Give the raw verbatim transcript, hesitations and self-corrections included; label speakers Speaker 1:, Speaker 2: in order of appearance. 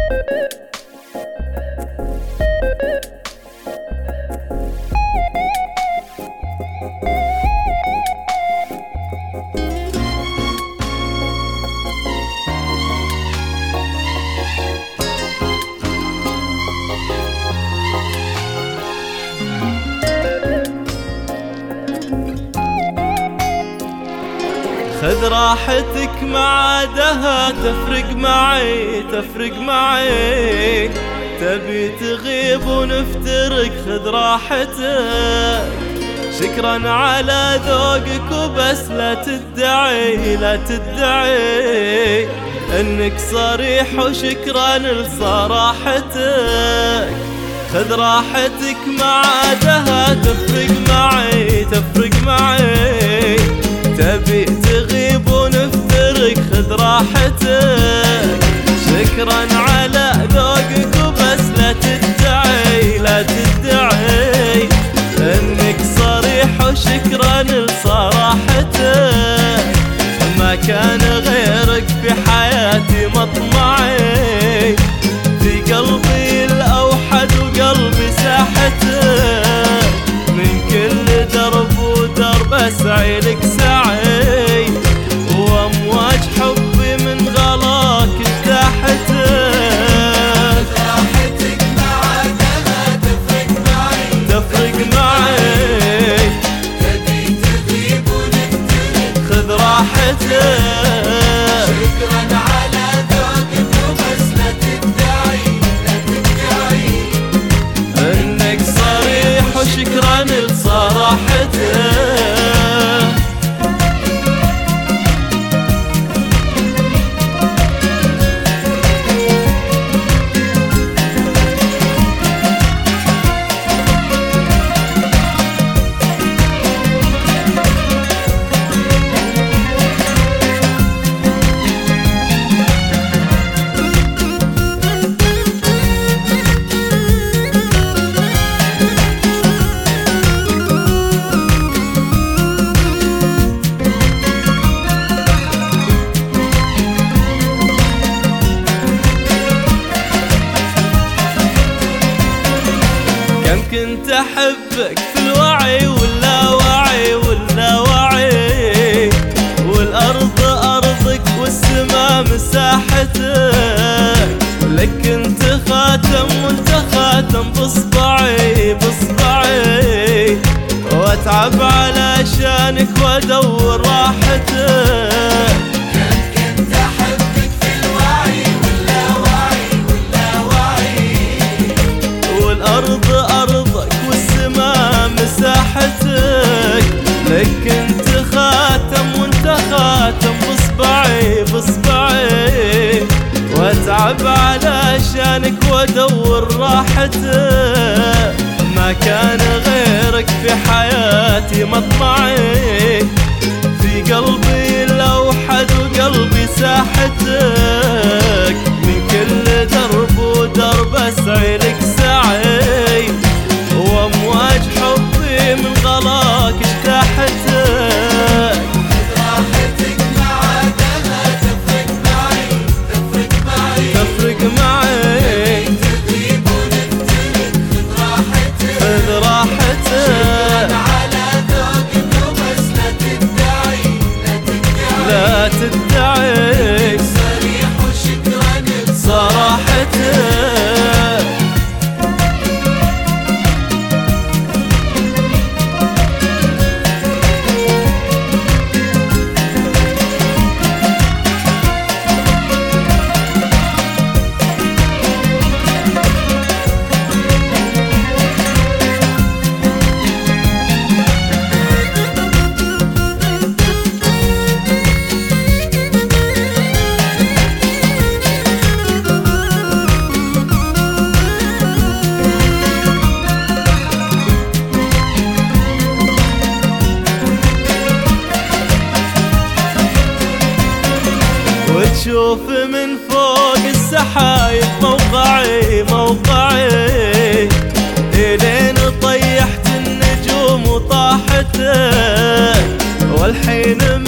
Speaker 1: خذ راحتك معادها تفرق معي تفرق معي، تبي تغيب ونفترق خذ راحتك. شكرا على ذوقك وبس لا تدعي لا تدعي انك صريح، وشكرا لصراحتك. خذ راحتك معادها تفرق معي تفرق معي، تبي تغيب ونفترق خذ راحتك. شكرا على ذوقك وبس لا تدعي لا تدعي انك صريح، وشكرا لصراحتك. ما كان غيرك في حياتي مطمعي، في قلبي الأوحد وقلبي ساحتك. من كل درب ودرب أسعي لك سعي، وأمواج حبي من غلاك اجتاحتك.
Speaker 2: راحتك معادها تفرق معي
Speaker 1: تفرق معي،
Speaker 2: تبي تغيب ونفترق
Speaker 1: خذ راحتك.
Speaker 2: شكرا على ذوقك وبس لا تدعي لا تدعي
Speaker 1: انك صريح، وشكرا لصراحتك. كم كنت أحبك في الوعي واللاوعي واللاوعي، والأرض أرضك والسما مساحتك. لك كنت خاتم وانت خاتم بصبعي بصبعي، واتعب علشانك وادور راحتك.
Speaker 2: كنت أحبك في الوعي واللاوعي واللاوعي،
Speaker 1: والأرض أرضك والسما مساحتك. لك كنت خاتم وانت خاتم بصبعي بصبعي، واتعب علشانك وادور راحتك. ما كان غيرك في حياتي مطمعي، في قلبي الأوحد وقلبي ساحتك. من كل درب ودرب أسعي لك سعي، وأمواج حبي من غلاك اجتاحتك.
Speaker 2: راحتك معادها تفرق معي تفرق معي
Speaker 1: تفرق معي،
Speaker 2: تغيب ونفترق خذ راحتك.
Speaker 1: خذ راحتك.
Speaker 2: على ذوقك وبس لا تدعي لا تدعي
Speaker 1: لا تدعي
Speaker 2: صريح وشكرا
Speaker 1: صراحتك. وتشوف من فوق السحايب موقعي موقعي، إلين طيحت النجوم وطاحتك. والحين